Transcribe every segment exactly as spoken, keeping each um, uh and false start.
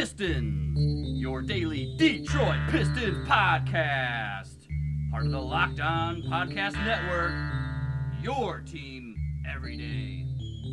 Pistons, your daily Detroit Pistons podcast. Part of the Locked On Podcast Network, your team every day.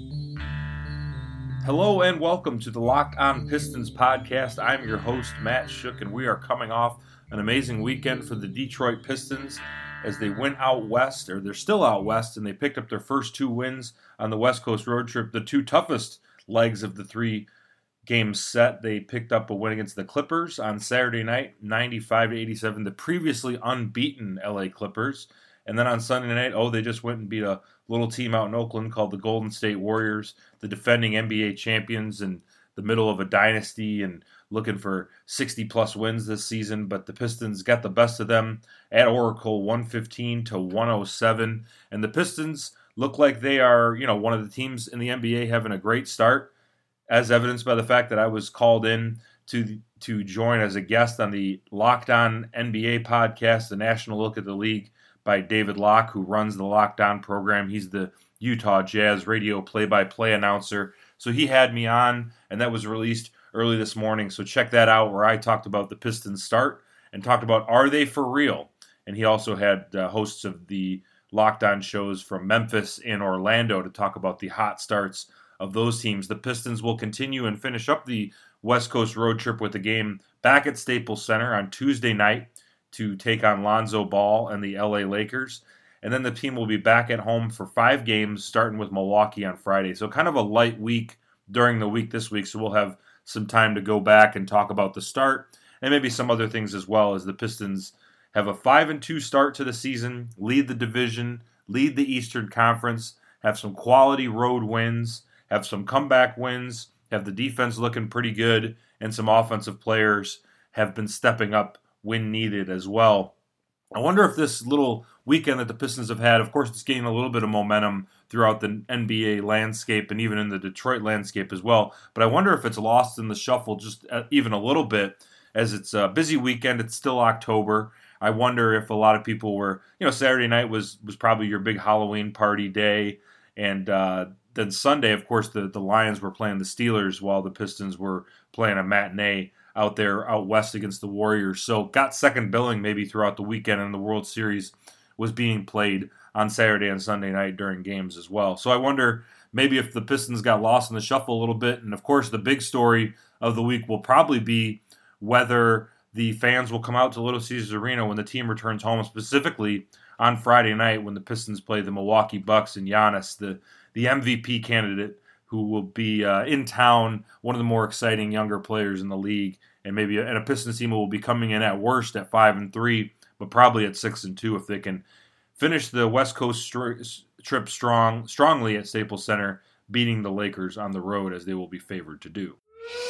Hello and welcome to the Locked On Pistons podcast. I'm your host, Matt Shook, and we are coming off an amazing weekend for the Detroit Pistons as they went out west, or they're still out west, and they picked up their first two wins on the West Coast road trip, the two toughest legs of the three game set. They picked up a win against the Clippers on Saturday night, ninety-five to eighty-seven, the previously unbeaten L A Clippers. And then on Sunday night, oh, they just went and beat a little team out in Oakland called the Golden State Warriors, the defending N B A champions in the middle of a dynasty and looking for sixty-plus wins this season. But the Pistons got the best of them at Oracle, one fifteen to one oh seven. And the Pistons look like they are, you know, one of the teams in the N B A having a great start, as evidenced by the fact that I was called in to to join as a guest on the Locked On N B A podcast, the National Look at the League, by David Locke, who runs the Locked On program. He's the Utah Jazz radio play-by-play announcer. So he had me on, and that was released early this morning. So check that out, where I talked about the Pistons start and talked about, are they for real? And he also had uh, hosts of the Locked On shows from Memphis and Orlando to talk about the hot starts of those teams. The Pistons will continue and finish up the West Coast road trip with a game back at Staples Center on Tuesday night to take on Lonzo Ball and the L A Lakers. And then the team will be back at home for five games, starting with Milwaukee on Friday. So kind of a light week during the week this week, so we'll have some time to go back and talk about the start and maybe some other things as well, as the Pistons have a five and two start to the season, lead the division, lead the Eastern Conference, have some quality road wins, have some comeback wins, have the defense looking pretty good, and some offensive players have been stepping up when needed as well. I wonder if this little weekend that the Pistons have had, of course, it's gaining a little bit of momentum throughout the N B A landscape and even in the Detroit landscape as well, but I wonder if it's lost in the shuffle just even a little bit, as it's a busy weekend. It's still October. I wonder if a lot of people were, you know, Saturday night was was probably your big Halloween party day, and uh, then Sunday, of course, the, the Lions were playing the Steelers while the Pistons were playing a matinee out there out west against the Warriors. So got second billing maybe throughout the weekend, and the World Series was being played on Saturday and Sunday night during games as well. So I wonder maybe if the Pistons got lost in the shuffle a little bit. And of course, the big story of the week will probably be whether the fans will come out to Little Caesars Arena when the team returns home, specifically on Friday night when the Pistons play the Milwaukee Bucks and Giannis, the, the M V P candidate, who will be uh, in town, one of the more exciting younger players in the league, and maybe a, and a Pistons team will be coming in at worst at five and three, but probably at six and two if they can finish the West Coast stri- trip strong strongly at Staples Center, beating the Lakers on the road, as they will be favored to do.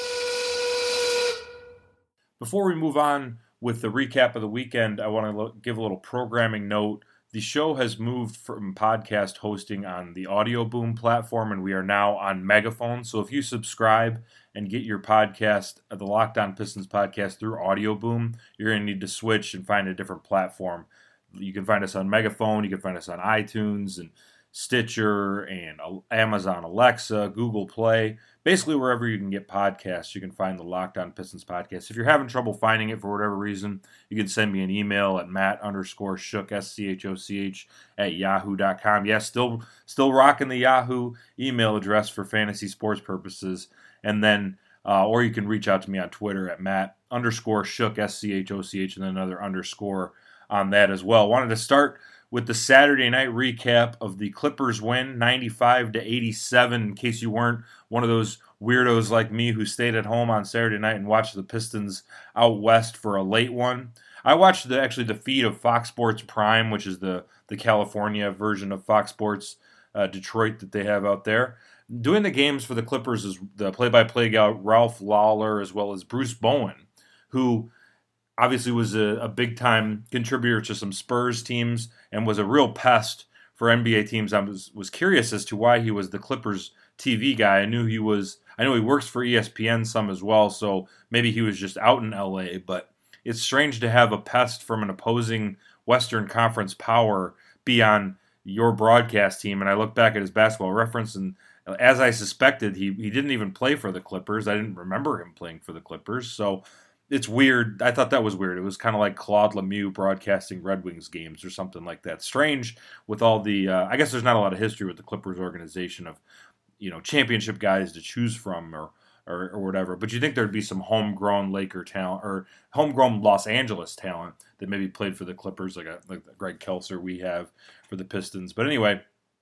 Before we move on with the recap of the weekend, I want to lo- give a little programming note. The show has moved from podcast hosting on the Audio Boom platform, and we are now on Megaphone. So if you subscribe and get your podcast, the Locked On Pistons podcast, through Audio Boom, you're going to need to switch and find a different platform. You can find us on Megaphone, you can find us on iTunes and Stitcher and Amazon Alexa, Google Play. Basically, wherever you can get podcasts, you can find the Locked On Pistons podcast. If you're having trouble finding it for whatever reason, you can send me an email at matt underscore shook, S C H O C H, at yahoo dot com. Yeah, still, still rocking the Yahoo email address for fantasy sports purposes. And then, uh, or you can reach out to me on Twitter at matt underscore shook, S C H O C H, and then another underscore on that as well. Wanted to start with the Saturday night recap of the Clippers win, ninety-five to eighty-seven, in case you weren't one of those weirdos like me who stayed at home on Saturday night and watched the Pistons out west for a late one. I watched the actually the feed of Fox Sports Prime, which is the, the California version of Fox Sports uh, Detroit that they have out there. Doing the games for the Clippers is the play-by-play guy Ralph Lawler, as well as Bruce Bowen, who obviously was a, a big-time contributor to some Spurs teams and was a real pest for N B A teams. I was, was curious as to why he was the Clippers T V guy. I knew he was, I know he works for E S P N some as well, so maybe he was just out in L A, but it's strange to have a pest from an opposing Western Conference power be on your broadcast team. And I look back at his basketball reference, and as I suspected, he, he didn't even play for the Clippers. I didn't remember him playing for the Clippers. So it's weird. I thought that was weird. It was kind of like Claude Lemieux broadcasting Red Wings games or something like that. Strange with all the, uh, I guess there's not a lot of history with the Clippers organization of, you know, championship guys to choose from or, or, or whatever. But you think there'd be some homegrown Laker talent or homegrown Los Angeles talent that maybe played for the Clippers, like a, like Greg Kelser we have for the Pistons. But anyway,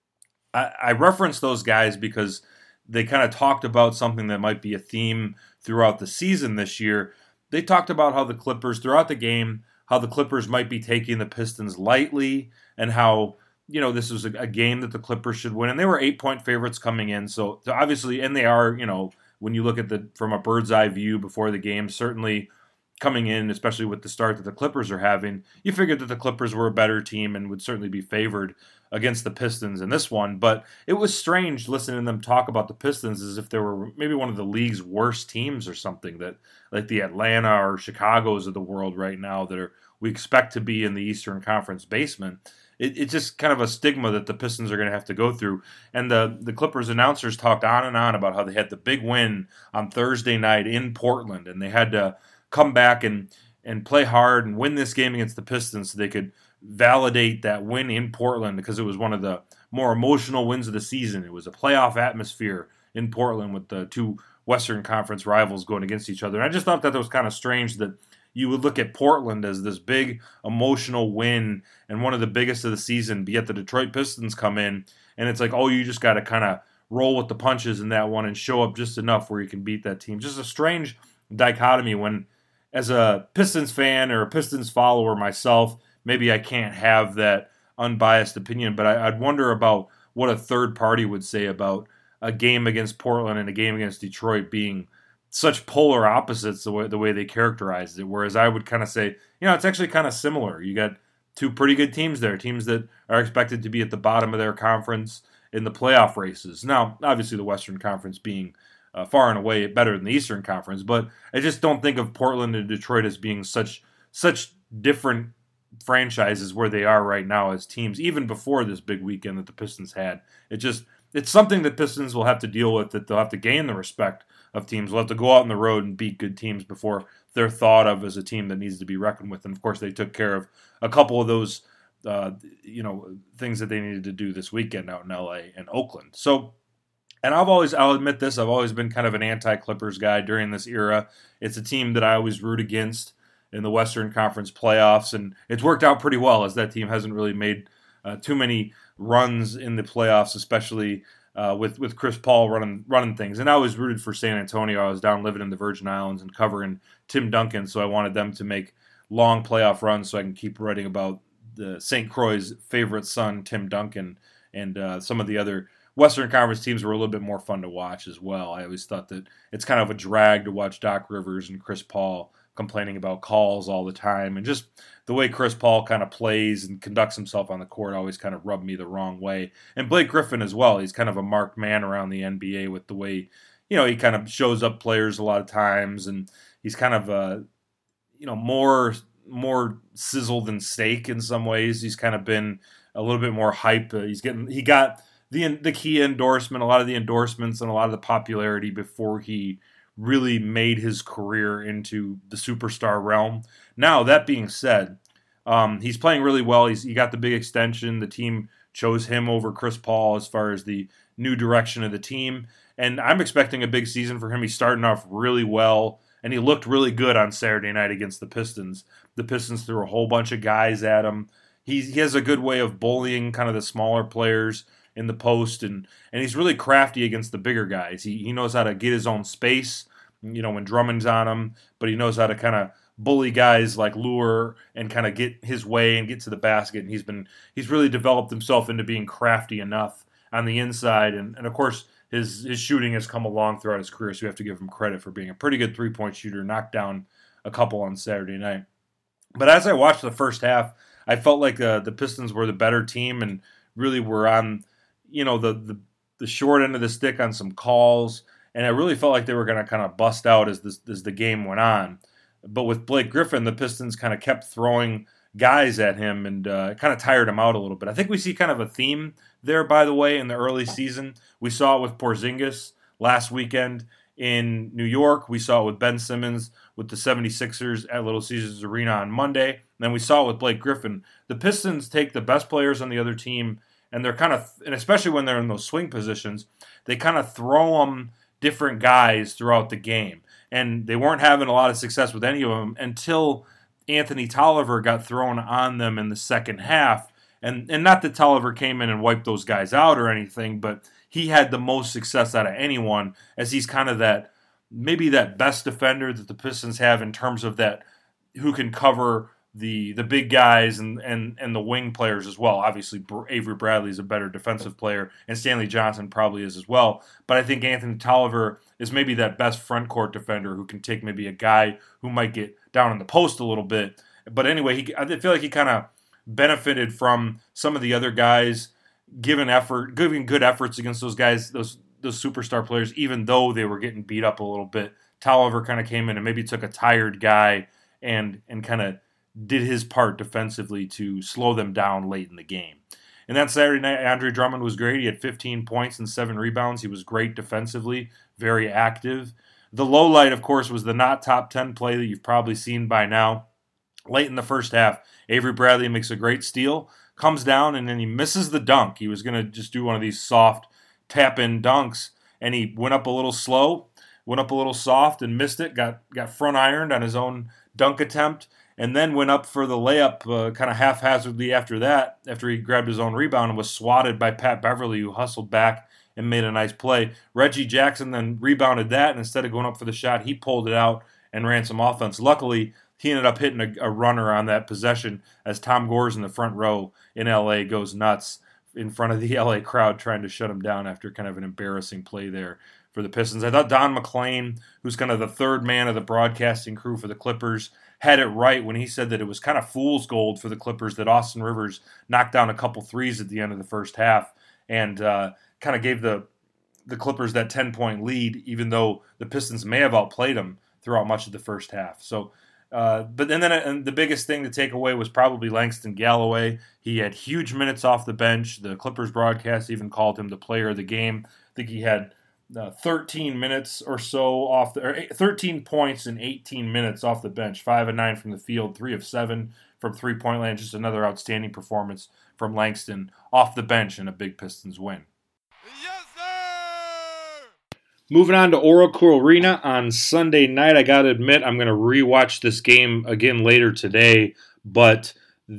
I, I reference those guys because they kind of talked about something that might be a theme throughout the season this year. They talked about how the Clippers, throughout the game, how the Clippers might be taking the Pistons lightly and how, you know, this was a, a game that the Clippers should win. And they were eight-point favorites coming in. So, so obviously, and they are, you know, when you look at the from a bird's eye view before the game, certainly coming in, especially with the start that the Clippers are having, you figured that the Clippers were a better team and would certainly be favored against the Pistons in this one. But it was strange listening to them talk about the Pistons as if they were maybe one of the league's worst teams or something, that like the Atlanta or Chicago's of the world right now that are we expect to be in the Eastern Conference basement. It, it's just kind of a stigma that the Pistons are going to have to go through. And the, the Clippers announcers talked on and on about how they had the big win on Thursday night in Portland, and they had to come back and, and play hard and win this game against the Pistons so they could validate that win in Portland, because it was one of the more emotional wins of the season. It was a playoff atmosphere in Portland with the two Western Conference rivals going against each other. And I just thought that that was kind of strange that you would look at Portland as this big emotional win and one of the biggest of the season, but yet the Detroit Pistons come in and it's like, oh, you just got to kind of roll with the punches in that one and show up just enough where you can beat that team. Just a strange dichotomy when, as a Pistons fan or a Pistons follower myself, maybe I can't have that unbiased opinion, but I, I'd wonder about what a third party would say about a game against Portland and a game against Detroit being such polar opposites the way the way they characterized it. Whereas I would kind of say, you know, it's actually kind of similar. You got two pretty good teams there, teams that are expected to be at the bottom of their conference in the playoff races. Now, obviously the Western Conference being uh, far and away better than the Eastern Conference, but I just don't think of Portland and Detroit as being such such different franchises where they are right now as teams, even before this big weekend that the Pistons had. It just it's something that Pistons will have to deal with, that they'll have to gain the respect of teams. They'll have to go out on the road and beat good teams before they're thought of as a team that needs to be reckoned with. And of course, they took care of a couple of those, uh, you know, things that they needed to do this weekend out in L A and Oakland. So, and I've always, I'll admit this, I've always been kind of an anti-Clippers guy during this era. It's a team that I always root against in the Western Conference playoffs, and it's worked out pretty well as that team hasn't really made uh, too many runs in the playoffs, especially uh, with with Chris Paul running running things. And I was rooted for San Antonio. I was down living in the Virgin Islands and covering Tim Duncan, so I wanted them to make long playoff runs so I can keep writing about the Saint Croix's favorite son, Tim Duncan, and uh, some of the other Western Conference teams were a little bit more fun to watch as well. I always thought that it's kind of a drag to watch Doc Rivers and Chris Paul complaining about calls all the time, and just the way Chris Paul kind of plays and conducts himself on the court always kind of rubbed me the wrong way. And Blake Griffin as well. He's kind of a marked man around the N B A with the way, you know, he kind of shows up players a lot of times, and he's kind of uh, you know, more more sizzle than steak in some ways. He's kind of been a little bit more hype. Uh, he's getting he got the the key endorsement, a lot of the endorsements, and a lot of the popularity before he really made his career into the superstar realm. Now, that being said, um, he's playing really well. He's he got the big extension. The team chose him over Chris Paul as far as the new direction of the team. And I'm expecting a big season for him. He's starting off really well, and he looked really good on Saturday night against the Pistons. The Pistons threw a whole bunch of guys at him. He, he has a good way of bullying kind of the smaller players in the post, and and he's really crafty against the bigger guys. He he knows how to get his own space, you know, when Drummond's on him, but he knows how to kind of bully guys like Lure and kind of get his way and get to the basket. And he's been he's really developed himself into being crafty enough on the inside, and and of course his his shooting has come along throughout his career, so we have to give him credit for being a pretty good three-point shooter. Knocked down a couple on Saturday night. But as I watched the first half, I felt like uh, the Pistons were the better team and really were on, you know, the, the the short end of the stick on some calls, and I really felt like they were going to kind of bust out as this as the game went on. But with Blake Griffin, the Pistons kind of kept throwing guys at him and uh, kind of tired him out a little bit. I think we see kind of a theme there, by the way, in the early season. We saw it with Porzingis last weekend in New York. We saw it with Ben Simmons with the seventy-sixers at Little Caesars Arena on Monday. And then we saw it with Blake Griffin. The Pistons take the best players on the other team, and they're kind of, and especially when they're in those swing positions, they kind of throw them different guys throughout the game. And they weren't having a lot of success with any of them until Anthony Tolliver got thrown on them in the second half. And and not that Tolliver came in and wiped those guys out or anything, but he had the most success out of anyone, as he's kind of that, maybe that best defender that the Pistons have in terms of that, who can cover the the big guys and, and, and the wing players as well. Obviously, Avery Bradley is a better defensive player, and Stanley Johnson probably is as well. But I think Anthony Tolliver is maybe that best front court defender who can take maybe a guy who might get down in the post a little bit. But anyway, he, I feel like he kind of benefited from some of the other guys giving effort, giving good efforts against those guys, those those superstar players, even though they were getting beat up a little bit. Tolliver kind of came in and maybe took a tired guy and and kind of did his part defensively to slow them down late in the game. And that Saturday night, Andre Drummond was great. He had fifteen points and seven rebounds. He was great defensively, very active. The low light, of course, was the not top ten play that you've probably seen by now. Late in the first half, Avery Bradley makes a great steal, comes down, and then he misses the dunk. He was going to just do one of these soft tap-in dunks, and he went up a little slow, went up a little soft, and missed it, got, got front ironed on his own dunk attempt, and then went up for the layup uh, kind of haphazardly after that, after he grabbed his own rebound and was swatted by Pat Beverly, who hustled back and made a nice play. Reggie Jackson then rebounded that, and instead of going up for the shot, he pulled it out and ran some offense. Luckily, he ended up hitting a, a runner on that possession as Tom Gores in the front row in L A goes nuts in front of the L A crowd trying to shut him down after kind of an embarrassing play there for the Pistons. I thought Don McClain, who's kind of the third man of the broadcasting crew for the Clippers, had it right when he said that it was kind of fool's gold for the Clippers that Austin Rivers knocked down a couple threes at the end of the first half and uh, kind of gave the the Clippers that ten-point lead, even though the Pistons may have outplayed them throughout much of the first half. So, uh, but and then and the biggest thing to take away was probably Langston Galloway. He had huge minutes off the bench. The Clippers broadcast even called him the player of the game. I think he had uh, thirteen minutes or so off the, or thirteen points in eighteen minutes off the bench. Five and nine from the field, three of seven from three-point land. Just another outstanding performance from Langston off the bench in a big Pistons win. Moving on to Oracle Arena on Sunday night, I got to admit I'm going to rewatch this game again later today, but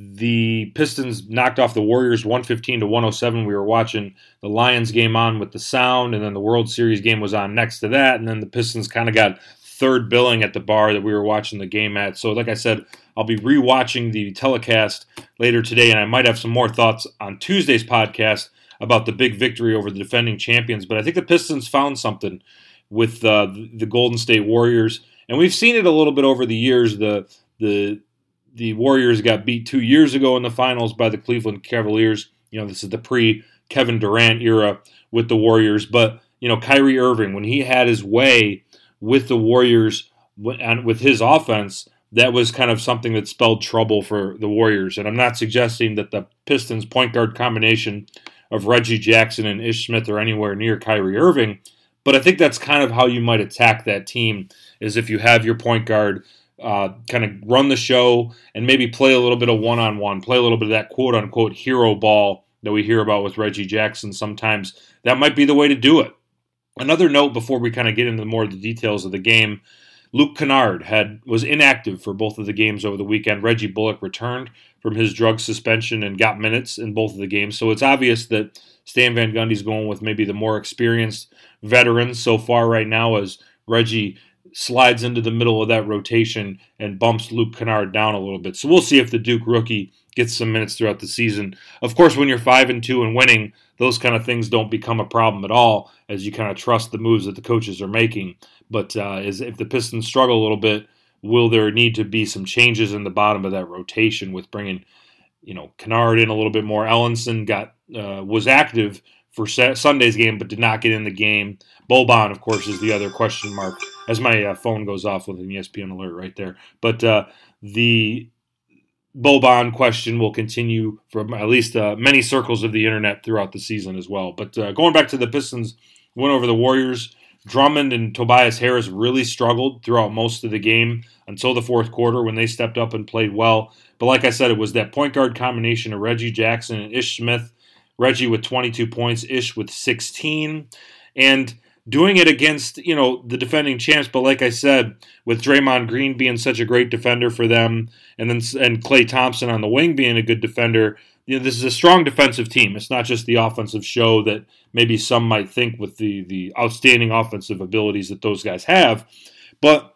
the Pistons knocked off the Warriors one fifteen to one oh seven. We were watching the Lions game on with the sound, and then the World Series game was on next to that, and then the Pistons kind of got third billing at the bar that we were watching the game at. So like I said, I'll be rewatching the telecast later today, and I might have some more thoughts on Tuesday's podcast about the big victory over the defending champions. But I think the Pistons found something with uh, the Golden State Warriors. And we've seen it a little bit over the years. The the the Warriors got beat two years ago in the finals by the Cleveland Cavaliers. You know, this is the pre-Kevin Durant era with the Warriors. But, you know, Kyrie Irving, when he had his way with the Warriors and with his offense, that was kind of something that spelled trouble for the Warriors. And I'm not suggesting that the Pistons point guard combination of Reggie Jackson and Ish Smith are anywhere near Kyrie Irving, but I think that's kind of how you might attack that team, is if you have your point guard uh, kind of run the show and maybe play a little bit of one-on-one, play a little bit of that quote-unquote hero ball that we hear about with Reggie Jackson sometimes. That might be the way to do it. Another note before we kind of get into more of the details of the game, Luke Kennard had was inactive for both of the games over the weekend. Reggie Bullock returned from his drug suspension and got minutes in both of the games. So it's obvious that Stan Van Gundy's going with maybe the more experienced veterans so far right now, as Reggie slides into the middle of that rotation and bumps Luke Kennard down a little bit. So we'll see if the Duke rookie gets some minutes throughout the season. Of course, when you're five and two and winning, those kind of things don't become a problem at all, as you kind of trust the moves that the coaches are making. But uh, as if the Pistons struggle a little bit, will there need to be some changes in the bottom of that rotation with bringing, you know, Kennard in a little bit more? Ellenson got uh, was active for Sunday's game, but did not get in the game. Boban, of course, is the other question mark, as my uh, phone goes off with an E S P N alert right there. But uh, the Boban question will continue from at least uh, many circles of the internet throughout the season as well. But uh, going back to the Pistons win over the Warriors, Drummond and Tobias Harris really struggled throughout most of the game until the fourth quarter when they stepped up and played well. But like I said, it was that point guard combination of Reggie Jackson and Ish Smith. Reggie with twenty-two points, Ish with sixteen. And doing it against, you know, the defending champs, but like I said, with Draymond Green being such a great defender for them, and then and Klay Thompson on the wing being a good defender, you know, this is a strong defensive team. It's not just the offensive show that maybe some might think with the the outstanding offensive abilities that those guys have. But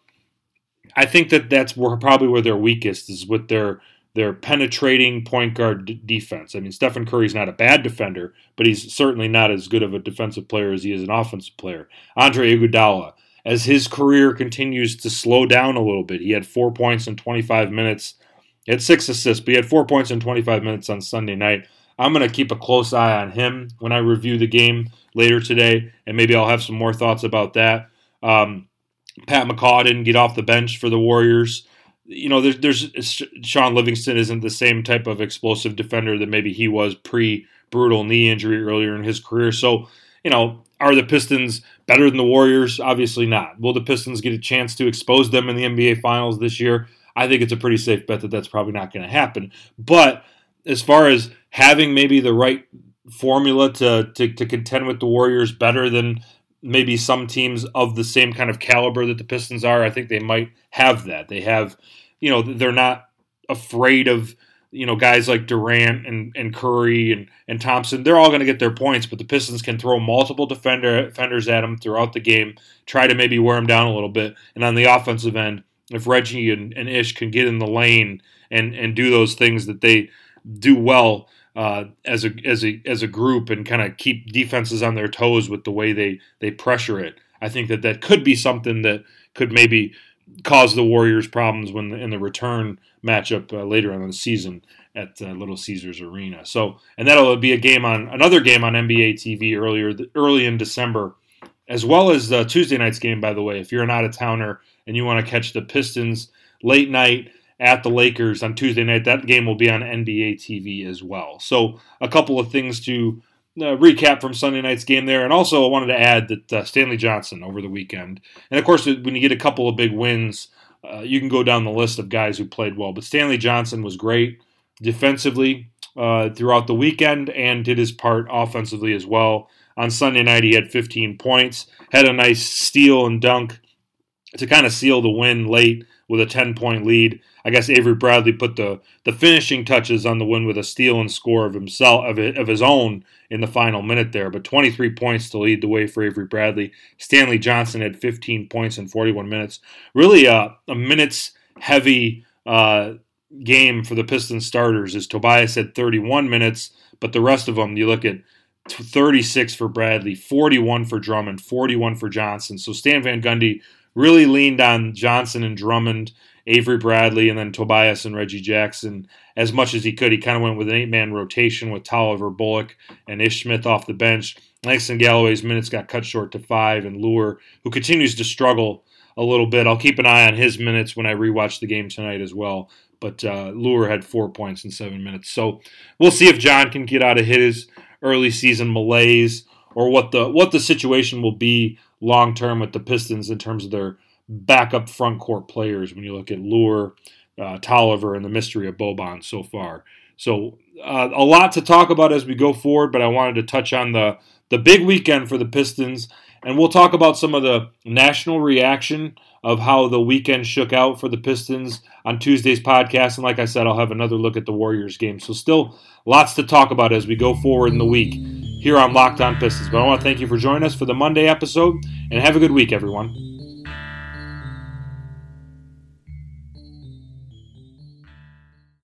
I think that that's where, probably where they're weakest is with their their penetrating point guard d- defense. I mean, Stephen Curry's not a bad defender, but he's certainly not as good of a defensive player as he is an offensive player. Andre Iguodala, as his career continues to slow down a little bit, he had four points in twenty-five minutes. He had six assists, but he had four points in twenty-five minutes on Sunday night. I'm going to keep a close eye on him when I review the game later today, and maybe I'll have some more thoughts about that. Um, Pat McCaw didn't get off the bench for the Warriors. You know, there's, there's Sean Livingston isn't the same type of explosive defender that maybe he was pre-brutal knee injury earlier in his career. So, you know, are the Pistons better than the Warriors? Obviously not. Will the Pistons get a chance to expose them in the N B A Finals this year? I think it's a pretty safe bet that that's probably not going to happen. But as far as having maybe the right formula to, to, to contend with the Warriors better than maybe some teams of the same kind of caliber that the Pistons are, I think they might have that. They have, you know, they're not afraid of, you know, guys like Durant and, and Curry and, and Thompson. They're all going to get their points, but the Pistons can throw multiple defender, defenders at them throughout the game, try to maybe wear them down a little bit. And on the offensive end, if Reggie and, and Ish can get in the lane and, and do those things that they do well, Uh, as a as a as a group and kind of keep defenses on their toes with the way they they pressure it, I think that that could be something that could maybe cause the Warriors problems when the, in the return matchup uh, later on in the season at uh, Little Caesars Arena. So, and that'll be a game on another game on N B A T V earlier early in December, as well as uh, Tuesday night's game. By the way, if you're an out of towner and you want to catch the Pistons late night at the Lakers on Tuesday night, that game will be on N B A T V as well. So a couple of things to uh, recap from Sunday night's game there. And also I wanted to add that uh, Stanley Johnson over the weekend. And of course, when you get a couple of big wins, uh, you can go down the list of guys who played well. But Stanley Johnson was great defensively uh, throughout the weekend and did his part offensively as well. On Sunday night, he had fifteen points, had a nice steal and dunk to kind of seal the win late with a ten-point lead. I guess Avery Bradley put the, the finishing touches on the win with a steal and score of himself of, of his own in the final minute there. But twenty-three points to lead the way for Avery Bradley. Stanley Johnson had fifteen points in forty-one minutes. Really a, a minutes-heavy uh, game for the Pistons starters as Tobias had thirty-one minutes, but the rest of them, you look at thirty-six for Bradley, forty-one for Drummond, forty-one for Johnson. So Stan Van Gundy really leaned on Johnson and Drummond, Avery Bradley, and then Tobias and Reggie Jackson as much as he could. He kind of went with an eight-man rotation with Tolliver, Bullock, and Ish Smith off the bench. Langston Galloway's minutes got cut short to five, and Lure, who continues to struggle a little bit. I'll keep an eye on his minutes when I rewatch the game tonight as well. But uh, Lure had four points in seven minutes. So we'll see if John can get out of his early season malaise or what the what the situation will be long term with the Pistons in terms of their backup front court players when you look at Lure, uh, Tolliver, and the mystery of Boban so far. So uh, a lot to talk about as we go forward, but I wanted to touch on the, the big weekend for the Pistons, and we'll talk about some of the national reaction of how the weekend shook out for the Pistons on Tuesday's podcast. And like I said, I'll have another look at the Warriors game. So still lots to talk about as we go forward in the week here on Locked On Pistons. But I want to thank you for joining us for the Monday episode, and have a good week, everyone.